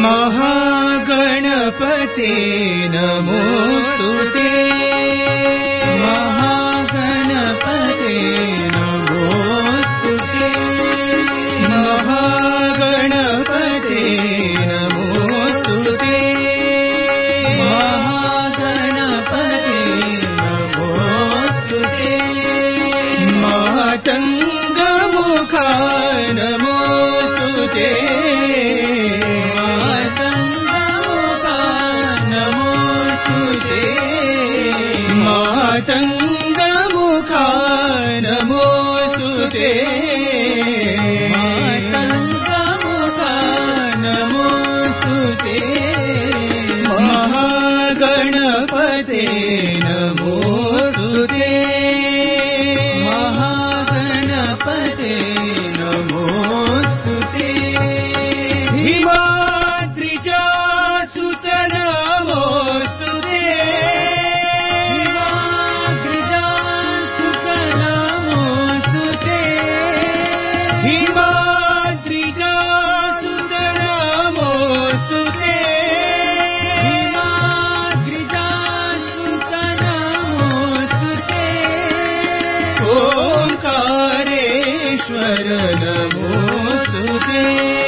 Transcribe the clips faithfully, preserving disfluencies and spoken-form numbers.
महागणपते नमोस्तुते महागणपते नमोस्तुते महागणपते नमोस्तुते महागणपते नमोस्तुते मातङ्गमुखा नमोस्तुते मातङ्गमुखा नमोस्तुते मातङ्गमुखा नमोस्तुते महागणपते नमोस्तुते महागणपते नमोस्तुते हिमाद्रिजासुत नमोस्तुते हिमाद्रिजासुत नमोस्तुते हिमाद्रिजासुत नमोस्तुते ओंकारेश्वर नमोस्तुते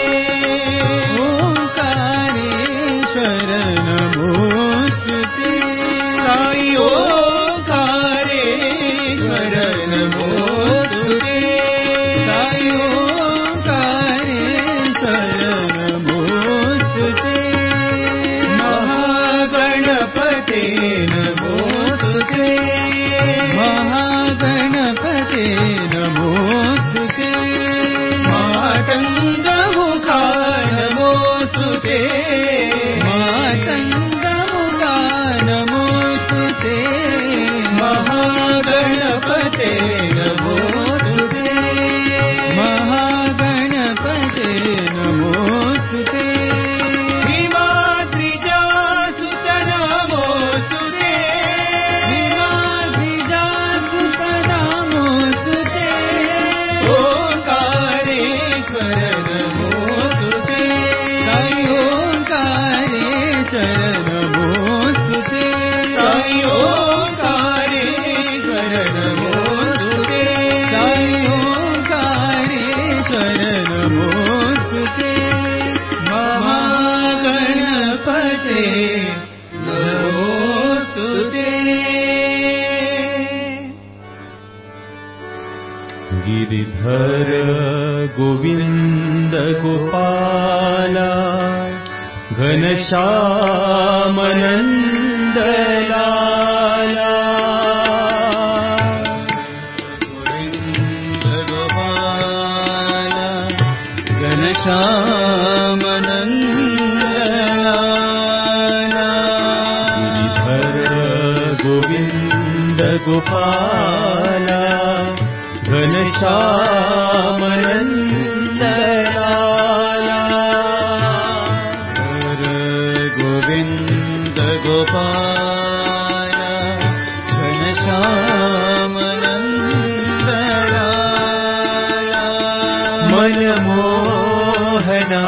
ओंकारेश्वर नमोस्तुते साई ओंकारेश्वर नमोस्तुते साई महागणपते नमोस्तुते महागणपते नमोस्तुते मातङ्गमुखा नमोस्तुते मातङ्गमुखा नमोस्तुते महागणपते नमोस्तुते महागणपते नमोस्तुते गिरिधर गोविंद गोपाला घनश्याम नंद लाला गोविंद गोपाला घनश्याम नंद लाला गिरिधर गोविंद गोपाला घनश्याम नंद लाला गोविंद गोपाला घनश्याम नंद लाला मनमोहना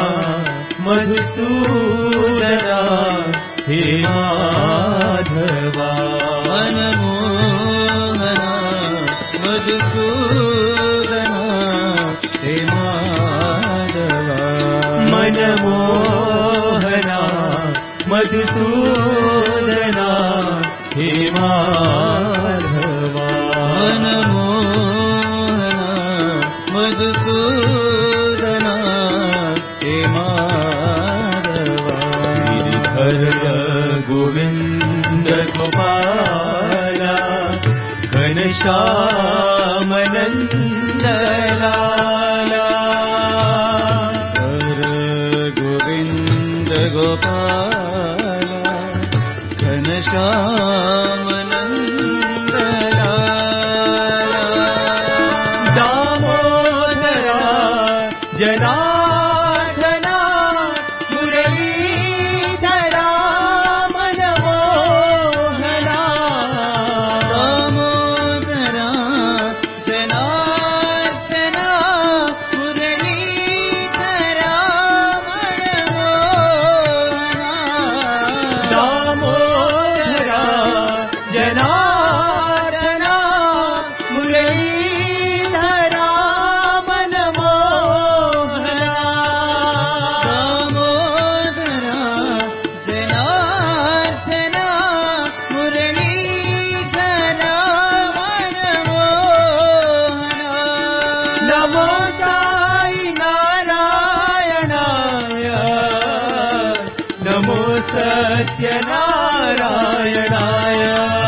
मधुसूदना हे माधवा मनमोहना मधुसूदना हे माधवा मनमोहना मधुसूदना हे माधवा मनमोहना मधुसूदना हे माधवा गिरिधर गोविंद गोपाला घनश्याम नंद लाला गोविंद गोपाला घनश्याम नंद लाला दामोदरा जनार्दना मुरलीधरा मनमोहना दामोदरा जनार्दना मुरलीधरा मनमोहना सत्यनारायणाय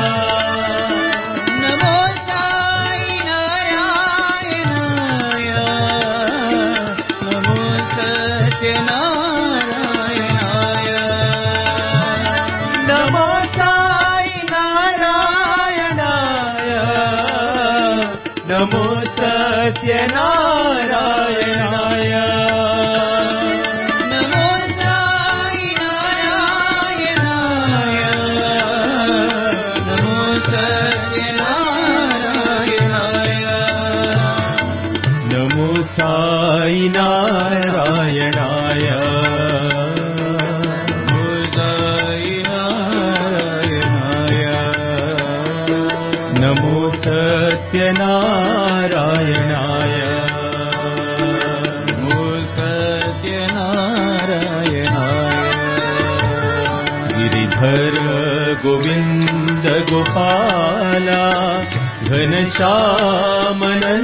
नमो साई नारायणाय नमो सत्यनारायणाय नमो साई नारायणाय नमो सत्यनारायणाय नमो साई नारायणाय नमो सत्यनारायणाय नमो साई नारायणाय नमो सत्यनारायणाय नमो सत्यनारायणाय गिरिधर गोविंद गोपाला घनश्याम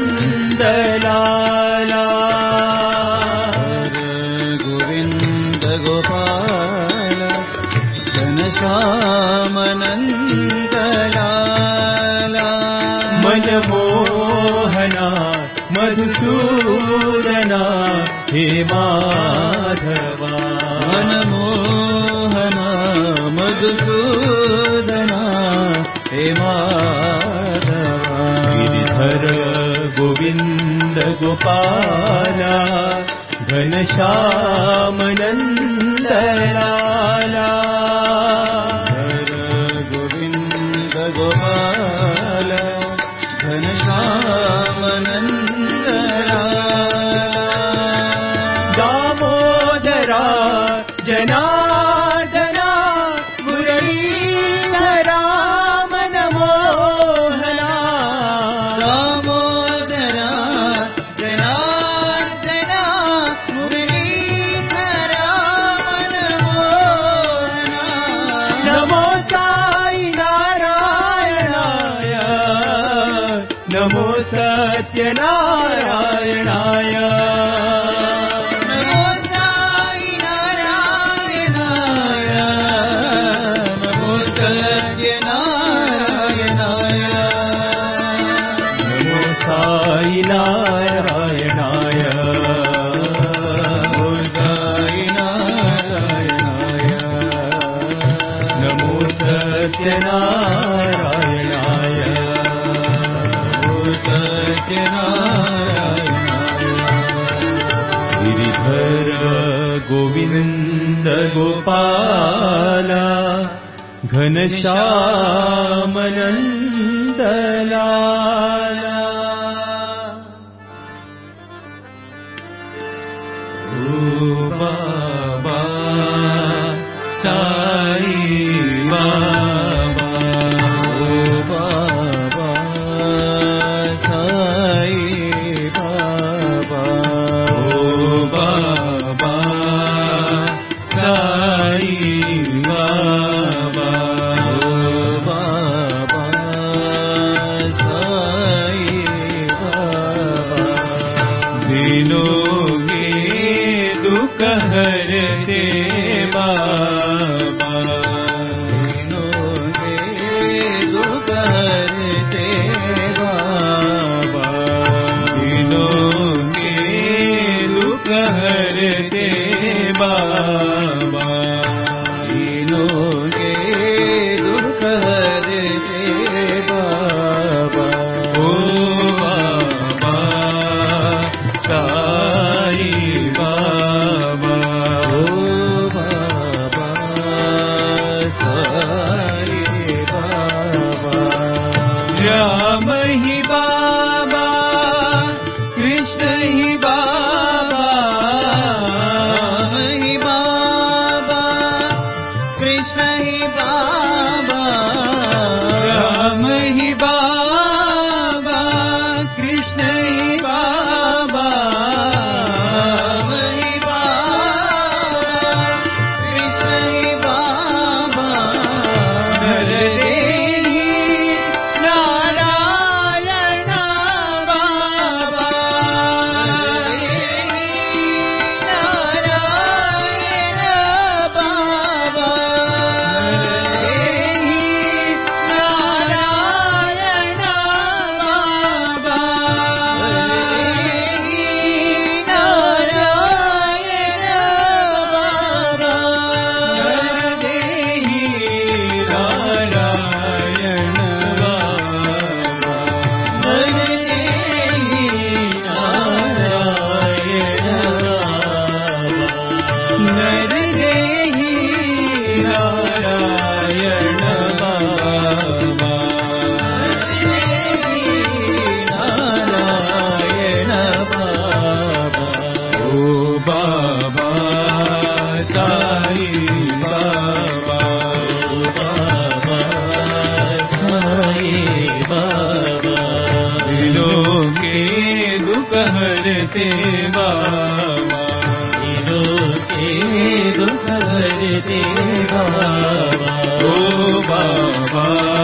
नंदलाला गोविंद गोपाल घनश्याम नंदलाला मनमोहना मधुसूदना हे माधवा मनमोहना मधुसूदना हे माधवा गिरिधर गोविंद गोपाला घनश्याम नंदलाला गोविंद गोपाल घनश्याम नंदलाला दामोदरा जनार्दना मुरलीधरा मनमोहना दामोदरा जनार्दना मुरलीधरा मनमोहना नमो साई नारायणाय नमो सत्यनारायणाय नमो साई नारायणाय नमो सत्यनारायणाय नमो साई नारायणाय नमो साई नारायणाय नमो सत्यनारायणाय नमो सत्यनारायणाय गिरिधर गोविंद गोपाला घनश्याम नंदलाला ओ बाबा साई बाबा ओ बाबा साई बाबा ओ बाबा साई बाबा ओ बाबा साई बाबा दिनोगे दुख हरते बाबा दिनोगे दुख हरते बाबा दिनोगे दुख हरते बाबा दिनोगे दुख हरते बाबा ओ बाबा साई बाबा ओ बाबा साई बाबा राम ही बाबा कृष्ण ही बाबा राम ही बाबा कृष्ण ही बाबा राम ही बाबा कृष्ण ही बाबा राम ही बाबा कृष्ण ही बाबा नरदेही नारायण बाबा हरते बाबा, के दुख हरते बाबा, ओ बाबा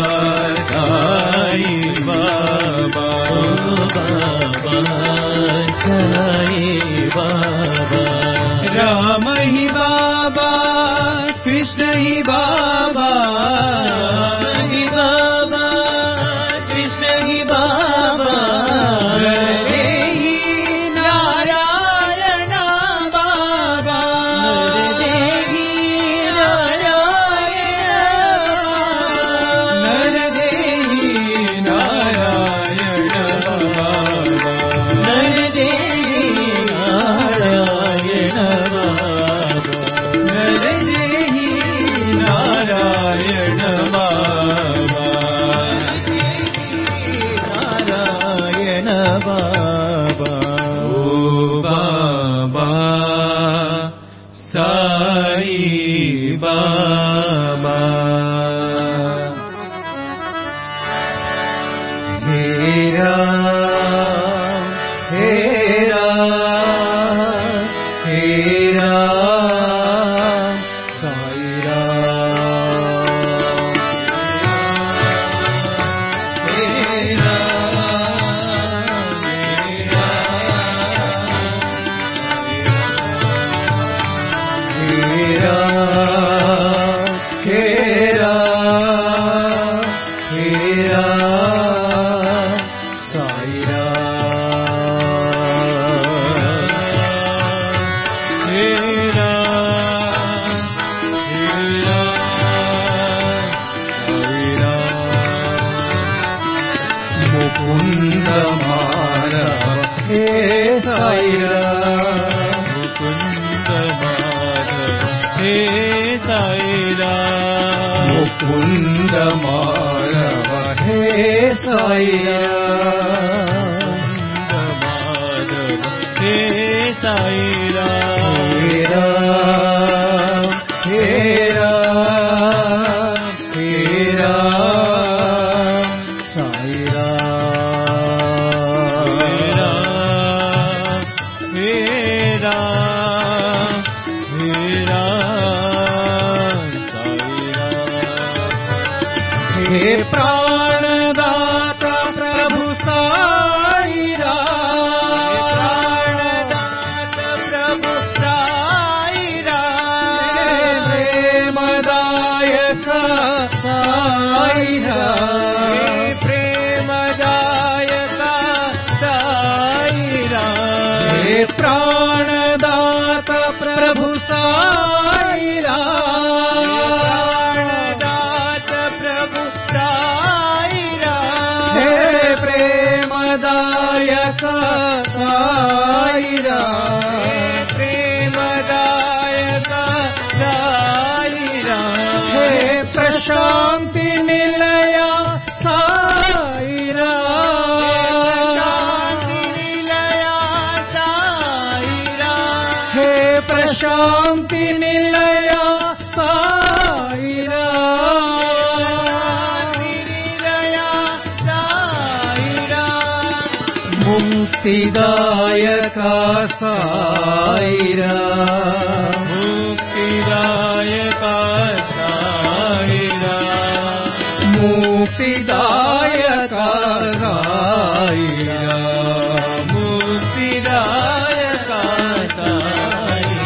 साई बाबा, ओ बाबा साई बाबा। राम ही बाबा, कृष्ण ही बाबा, राम ही बाबा, कृष्ण ही बाबा, हरे ही नारायण बाबा, नरदेही नारायण बाबा, नरदेही नारायण बाबा, नरदेही नारायण बाबा, नरदेही नारायण बाबा, नारायण बाबा। ओ बाबा साई बाबा। हे राम, हे राम, हे राम, साई राम। हे राम, हे राम, हे राम, हे राम, हे राम, साई राम। हे राम, हे राम, हरे राम। मुकुंद माधव हे साई राम, मुकुंद माधव हे साई राम, मुकुंद माधव हे साई राम, माधव हे साई राम। हे राम, हे राम, हे राम, साई राम। हे राम, हे राम, हे राम, साई राम। हे प्राणदाता प्रभु साई राम, प्रभु साई राम, प्रेमदायक साई राम, प्रेमदायक साई राम। हे प्राणदाता प्रभु साई राम, दात प्रभु साई राम, हे प्रेमदायक साई राम, प्रेमदायक साई राम। हे प्रशांति निलय साई राम, हे प्रशांति निलय साई राम, मुक्तिदायक साई राम, मुक्तिदायक साई राम, मुक्तिदायक साई राम, मुक्तिदायक साई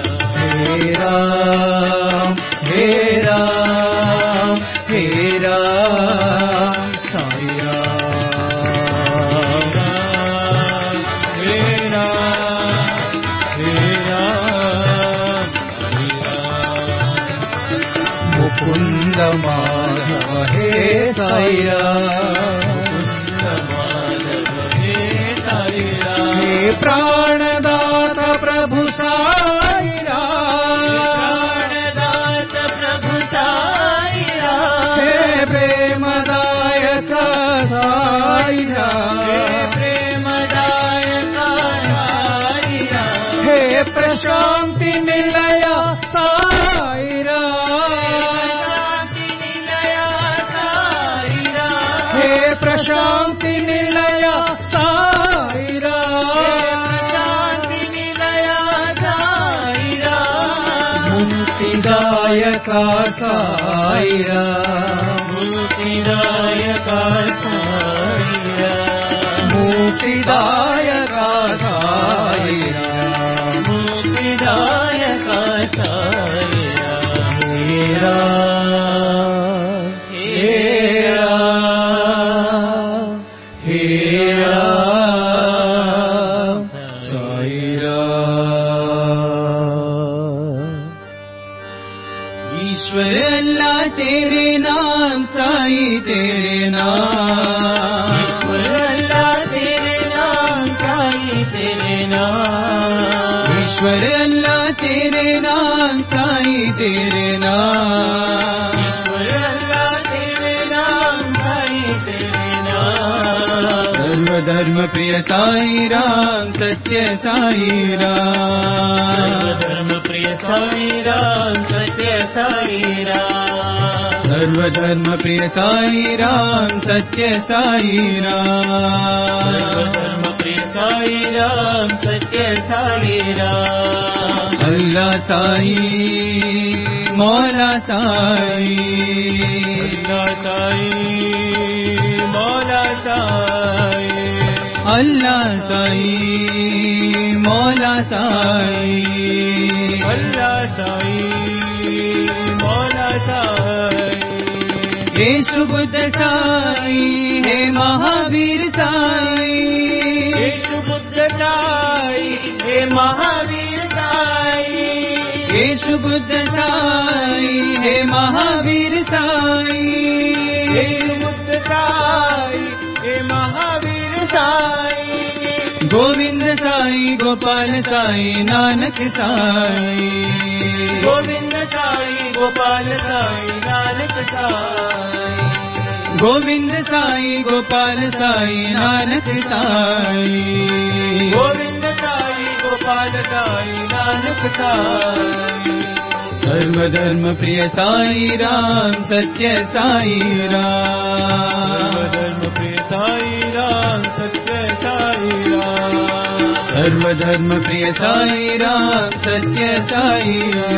राम। हे राम, हे राम, हे राम, साई राम। हे राम, हे राम, हरे राम। मुकुंद माधव हे साई राम, हे साई राम। हे प्राणदाता प्रभु साई राम, प्राणदात प्रभु साई राम, हे प्रेमदायक साई राम, प्रेमदायक साई राम। हे प्रशांति निलय साई राम, हे प्रशांति निलय साई राम, मुक्तिदायक साईरा मुक्तिदायक साईरा मुक्तिदायक साईरा मुक्तिदायक साईरा हेरा हेरा हेरा साईरा ईश्वर अल्लाह तेरे नाम साई तेरे नाम ईश्वर अल्लाह तेरे नाम साई तेरे नाम ईश्वर अल्लाह तेरे नाम साई तेरे नाम ईश्वर अल्लाह तेरे नाम साई तेरे नाम सर्व धर्म प्रिय साई राम सत्य साई राम धर्म प्रिय साई राम सत्य साई राम सर्व धर्म प्रिय साई राम सत्य साई राम धर्म प्रिय साई राम सत्य साई राम अल्लाह साई मौला साई अल्लाह साई मौला साई अल्लाह साई मौला साई अल्लाह साई मौला साई येशु बुद्ध साई हे महावीर साई येशु बुद्ध साई हे महावीर साई येशु बुद्ध साई हे महावीर साई येशु बुद्ध साई हे महावीर साई गोविंद साई गोपाल साई नानक साई गोविंद साई गोपाल साई नानक साई गोविंद साई गोपाल साई नानक साई गोविंद साई गोपाल साई नानक साई सर्वधर्म प्रिय साई राम सत्य साई राम धर्म प्रिय साई राम सत्य साई राम सर्वधर्म प्रिय साई राम सत्य साई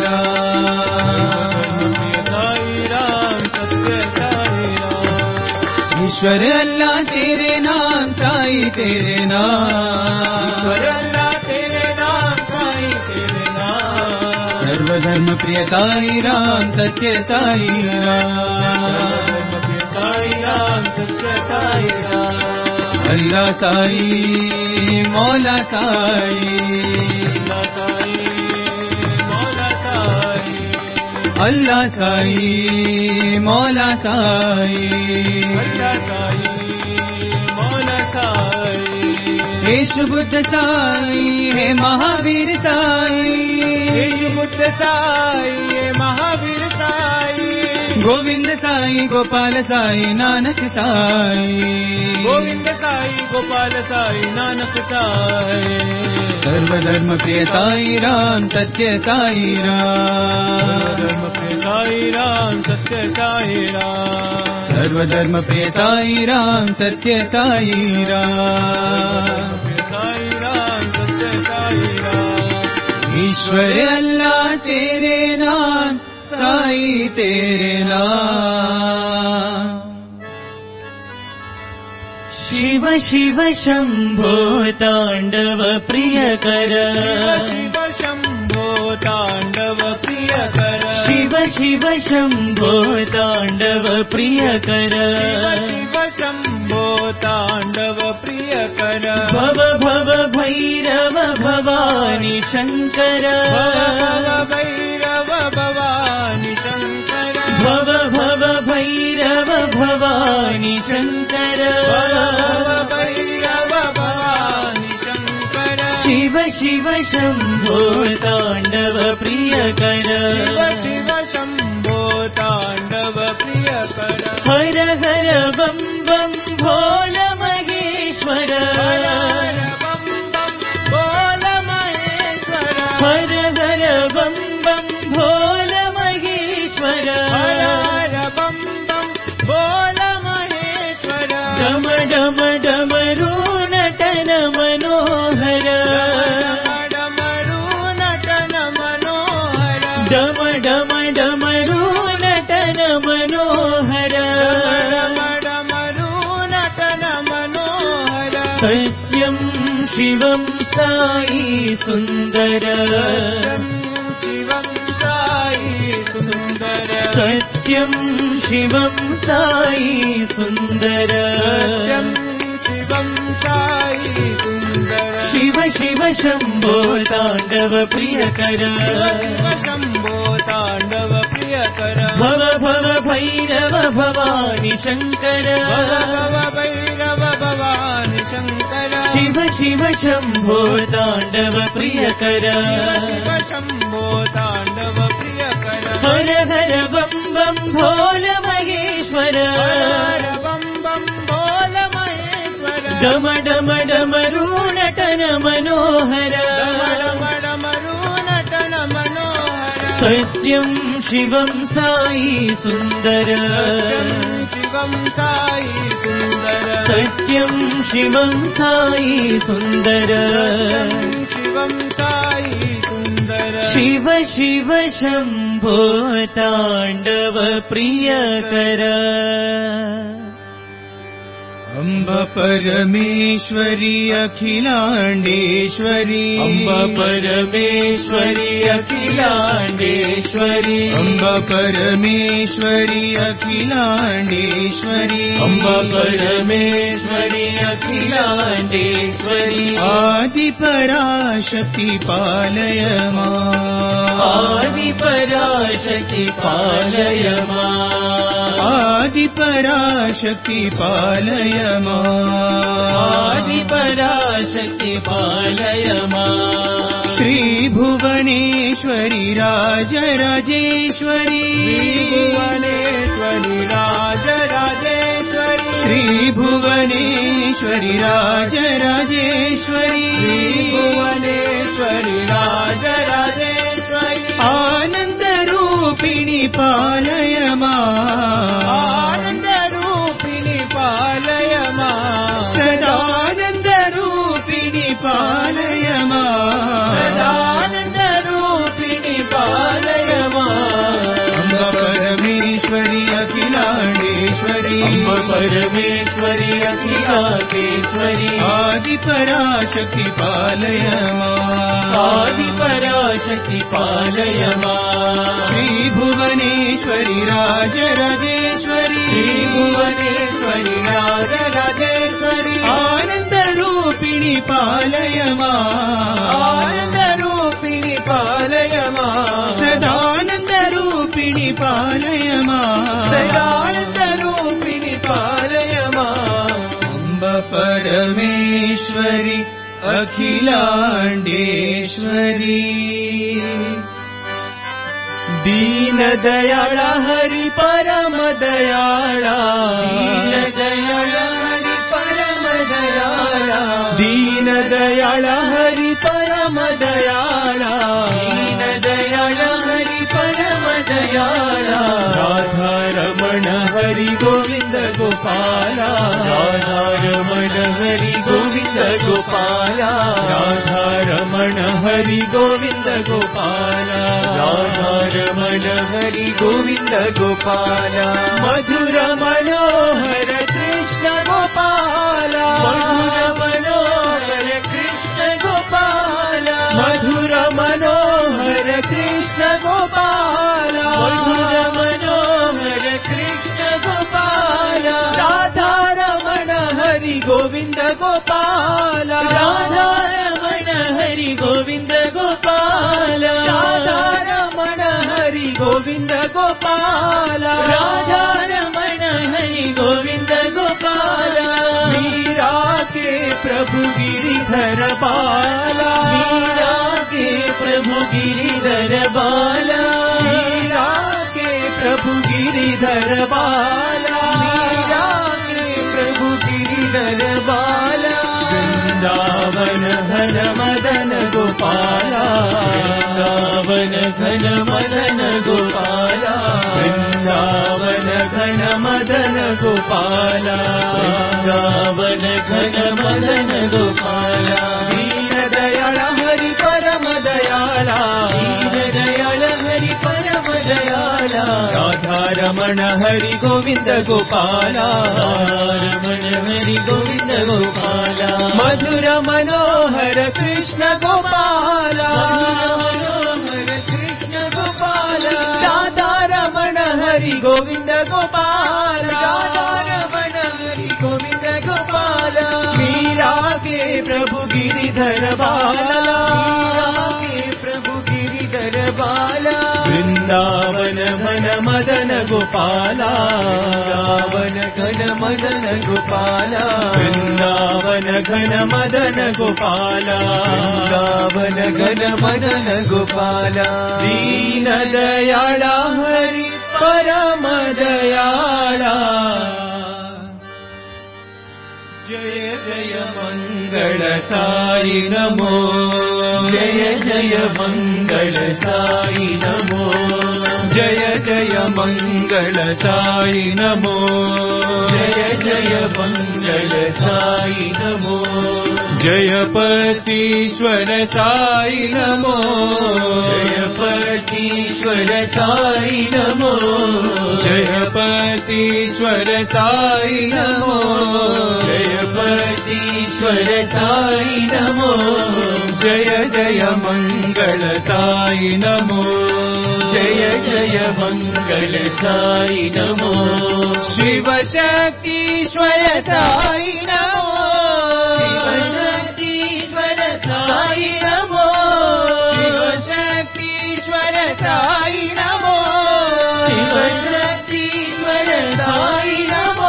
राम प्रिय साई राम सत्य साई राम ईश्वर अल्लाह तेरे नाम साई तेरे नाम ईश्वर अल्लाह तेरे नाम साई तेरे नाम सर्वधर्म प्रिय साई राम सत्य साई राम साई राम सत्य साई राम अल्लाह साई मौला साई अल्लाह साई मौला साई अल्लाह साई मौला साई अल्लाह साई मौला साई येशु बुद्ध साई हे महावीर साई येशु बुद्ध साई हे महावीर साई गोविंद साई गोपाल साई नानक साई गोविंद साई गोपाल साई नानक साई सर्वधर्म प्रिय साई राम सत्य साई राम धर्म प्रिय साई राम सत्य साई राम सर्वधर्म प्रिय साई राम सत्य साई राम साई राम सत्य साई राम ईश्वर अल्लाह तेरे नाम साई तेरे नाम शिव शिव शंभो तांडव प्रियकर शिव शंभो तांडव प्रियकर शिव शिव शंभो तांडव प्रियकर शिव शंभो तांडव प्रियकर भव भव भैरव भवानी शंकर भव भैरव भवानी शंकर भव भव भैरव भवानी शंकर भैरव भवानी शंकर शिव शिव शंभो तांडव प्रियकर शिव शंभो तांडव प्रियकर हर हर बम बम भोल महेश्वर हर बम बम भोल महेश्वर हर हर बम बम भोल महेश्वर हर हर बम बम भोल महेश्वर डम डम डमरू नटन मनोहर डमरू नटन मनोहर डम डम डम शिवं साई सुंदर शिवं साई सुंदर सत्यं शिवं साई सुंदर सत्यं शिवं साई सुंदर शिव शिव शंभो तांडव प्रियकर शिव शंभो तांडव प्रियकर भव भव भैरव भवानी शंकर भव भव भैरव भवानी शंकर शिव शिव शंभो तांडव प्रियकर शिव शंभो तांडव प्रियकर हर हर बम बम भोल महेश्वर हर बम बम भोल महेश्वर डम डम डमरू नटन मनोहर डम डम डमरू नटन मनोहर सत्यं शिवं साई सुंदर शिवं साई सुंदर सत्यं शिवं साई सुंदर शिवं साई सुंदर शिव शिव शंभो तांडव प्रियकर अम्ब परमेश्वरी अखिलांडेश्वरी अम्ब परमेश्वरी अखिलांडेश्वरी अम्ब परमेश्वरी अखिलांडेश्वरी अम्ब परमेश्वरी अखिलांडेश्वरी आदि पराशक्ति पालय मां आदि पराशक्ति पालय मां आदि पराशक्ति पालय आदि पराशक्ति पालय मां श्री भुवनेश्वरी राजराजेश्वरी भुवनेश्वरी राजराजेश्वरी श्री भुवनेश्वरी राजराजेश्वरी भुवनेश्वरी राजराजेश्वरी आनंद रूपिणी पालय मां आनंद रूपिणी पालय सदानंद रूपिणी पालय सदानंद रूपिणी पालय अम्ब परमेश्वरी अखिलांडेश्वरी अम्ब परमेश्वरी अखिलांडेश्वरी आदि पराशक्ति पालय आदि पराशक्ति पालय श्री भुवनेश्वरी राजराजेश्वरी श्री भुवनेश्वरी राजराजेश्वरी आनंद रूपिणी पालय आनंद रूपिणी पालय सदानंद रूपिणी पालय सदानंद रूपिणी पालय अम्ब परमेश्वरी अखिलांडेश्वरी दीन दयाळ हरि परम दयाळा दीन दयाळ हरि परम दयाळा दीन दयाळ हरि परम दयाळा दीन दयाळ हरि परम दयाळा राधा रमण हरि गोविंद गोपाला राधा रमण हरि गोविंद गोपाला राधा रमण हरि गोविंद गोपाला राधा रमण हरि गोविंद गोपाला मधुर मनोहर कृष्ण गोपाला मधुर मनोहर कृष्ण गोपाला मधुर मनोहर कृष्ण गोपाला मधुर मनोहर कृष्ण गोपाला राधा रमण हरि गोविंद गोपाला राधा रमण हरि गोविंद गोपाला राधा रमण हरि गोविंद गोपाला राधा रमण हरि गोविंद गोपाला मीरा के प्रभु गिरिधर बाला मीरा के प्रभु गिरिधर बाला मीरा के प्रभु गिरिधर बाला मीरा के प्रभु गिरिधर बाला वृंदावन घन मदन गोपाला वृंदावन घन मदन गोपाला वृंदावन घन मदन गोपाला वृंदावन घन मदन गोपाला दीन दयाळ हरि परम दयाळा दीन రమణ హరి గోవింద గోపాల రమణ హరి గోవింద గోపాల మధుర మనోహర కృష్ణ గోపాల మనోహర కృష్ణ గోపాల రాధా రమణ హరి గోవింద గోపాల రాధా రమణ హరి గోవింద గోపాల मीरा के प्रभु गिरिधर बाला के प्रभु गिरिधर बाला वृंदावन मन मदन गोपाला वृंदावन घन मदन गोपाला वृंदावन घन मदन गोपाला वृंदावन घन मदन गोपाला दीन दयाला हरि परम दयाला जय जय मंगल साई नमो जय जय मंगल साई नमो जय जय मंगल साई नमो जय जय मंगल साई नमो जयपतीश्वर साई नमो जयपतीश्वर साई नमो जयपतीश्वर साई नमो जयपतीश्वर साई नमो जय जय मंगल साई नमो जय जय मंगल साई नमो शिव शक्तीश्वर साई नमो शिवशक्तीश्वर साई नमो शिव शक्तीश्वर साई नमो शिवशक्तीश्वर साई नमो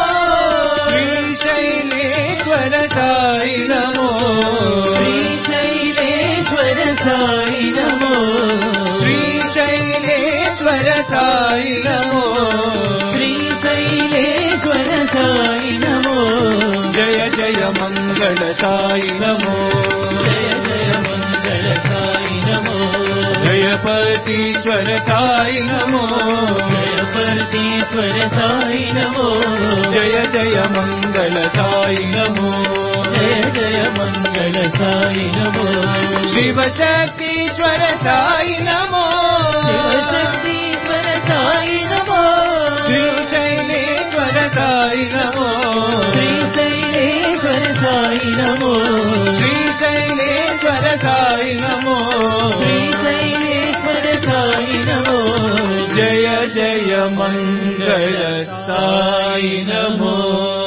श्रीशैलेश्वर साई नमो श्रीशैलेश्वर साई नमो श्रीशैलेश्वर साई नमो श्रीशैलेश्वर साई नमो जय जय मंगल साई नमो जय जय मंगल साई नमो जयपतीश्वर साई नमो जयपतीश्वर साई नमो जय जय मंगल साई नमो जय जय मंगल साई नमो शिव शक्तीश्वर साई नमो शिवशक्तीश्वर साई नमो श्रीशैलेश्वर साई नमो श्रीशैलेश्वर साई नमो श्रीशैलेश्वर साई नमो श्रीशैलेश्वर साई नमो जय जय मंगल साई नमो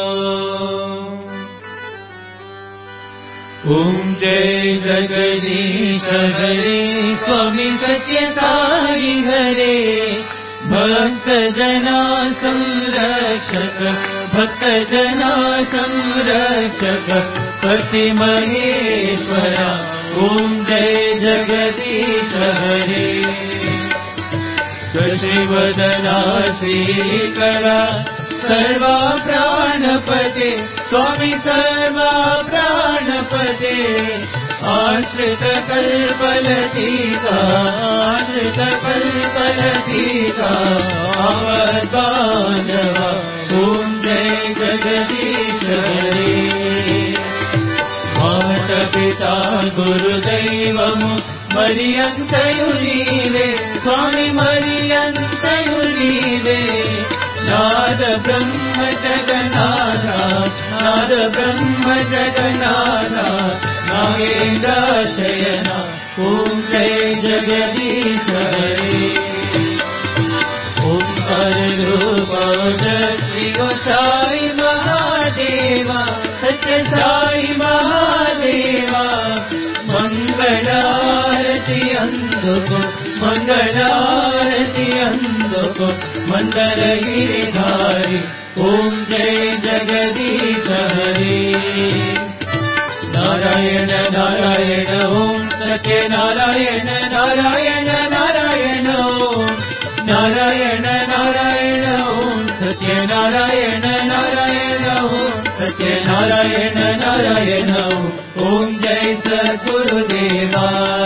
ओम जय जगदीश हरे स्वामी सत्य साई हरे भक्त जना संरक्षक भक्त जना संरक्षक पति महेश्वरा ओम जय जगदीश हरे शशिवदना श्रीकरा सर्वा प्राणपते स्वामी सर्वा प्राणपते आश्रित कल्पलतीका आश्रित कल्पलतीका आवदानवा ओम जय जगदीश हरे माता पिता गुरुदैवमु मरियन्तयु नीवे स्वामी मरियन्तयु नीवे नाद ब्रह्म जगन्नाथा नाद ब्रह्म जगन्नाथा नागेन्द्र शयना ओम जय जगदीश हरे ओंकार रूप श्री साई महादेवा सत्य साई महादेवा मंगलारति अंधको मंगलारति अंधको मंदर गिरिधारी ओम जय जगदीश हरे नारायण नारायण ओम सत्य नारायण नारायण नारायण ओम नारायण नारायण ओम सत्य नारायण नारायण ओम सत्य नारायण नारायण ओम जय सद्गुरुदेवा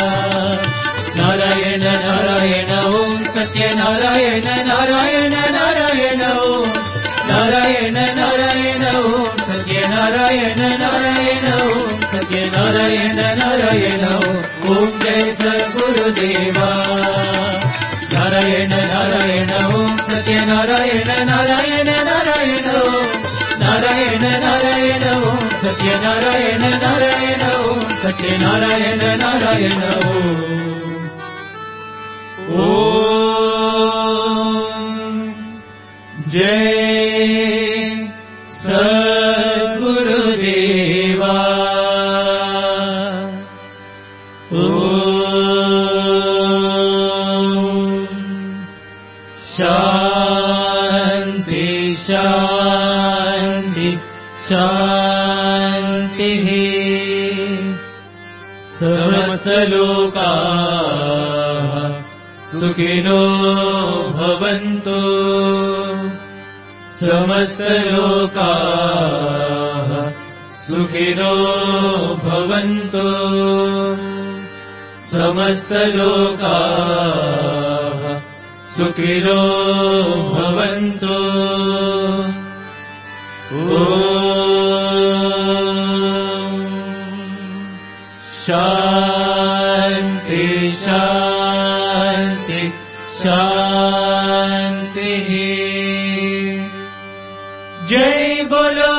नारायण नारायण ओम सत्य नारायण नारायण नारायण ओम नारायण नारायण ओम सत्य नारायण नारायण ओम सत्य नारायण नारायण ओम जय सद्गुरुदेवा नारायण नारायण ఓం సత్యనారాయణ నారాయణ నారాయణ ఓం నారాయణ నారాయణ ఓం సత్యనారాయణ నారాయణ ఓం సత్యనారాయణ నారాయణ ఓం జయ సద్గురుదేవా శాంతి శాంతి శాంతి సమస్తలోకాః సుఖినో భవంతు సమస్తలోకాః సుఖినో భవంతు సమస్తలోకాః సుఖినో భవంతు ఓం శాంతి శాంతి శాంతి जय बोलो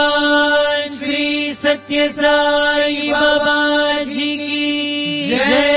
भगवान श्री सत्य साई बाबा जी की जय।